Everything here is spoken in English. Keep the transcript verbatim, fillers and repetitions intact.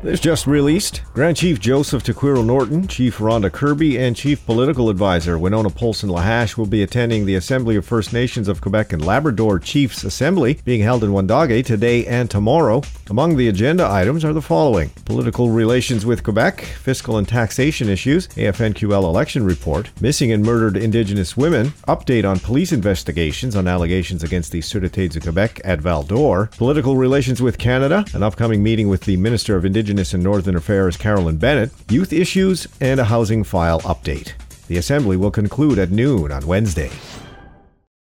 This just released. Grand Chief Joseph Tequiro Norton, Chief Rhonda Kirby, and Chief Political Advisor Winona Poulsen-Lahash will be attending the Assembly of First Nations of Quebec and Labrador Chiefs Assembly being held in Wondake today and tomorrow. Among the agenda items are the following: political relations with Quebec, fiscal and taxation issues, A F N Q L election report, missing and murdered Indigenous women, update on police investigations on allegations against the Sûreté du Québec at Val-d'Or, political relations with Canada, an upcoming meeting with the Minister of Indigenous and Northern Affairs Carolyn Bennett, youth issues, and a housing file update. The assembly will conclude at noon on Wednesday.